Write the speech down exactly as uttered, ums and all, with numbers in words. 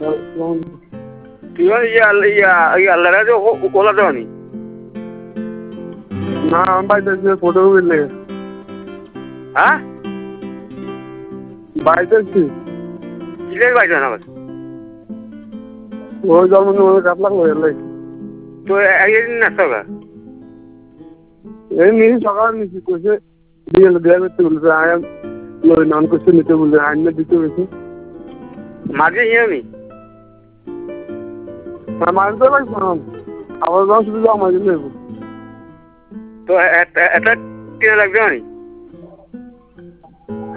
তুই ইয়া ইয়া ইয়া আল্লাহরা যে ওলা দেওয়ানি না আমি বাড়িতে যে ফটো উঠলে হ্যাঁ বাড়িতে কি কিসের বাইরে না ওই জন্ম নিয়ে কাপ লাগলো এলে তো একদিন নাস্তা গা এই নিয়ে সকালে নিচ্ছি কইছে দিয়ে দেয়া করতে বলছে আয়াম লই নান করছে নিতে বলছে আইনে দিতে হয়েছে মাঝে ইয়ে নি মারতে লাগছে আবার যখন শুধু আমার নেব তো এটা কিনে লাগবে আমি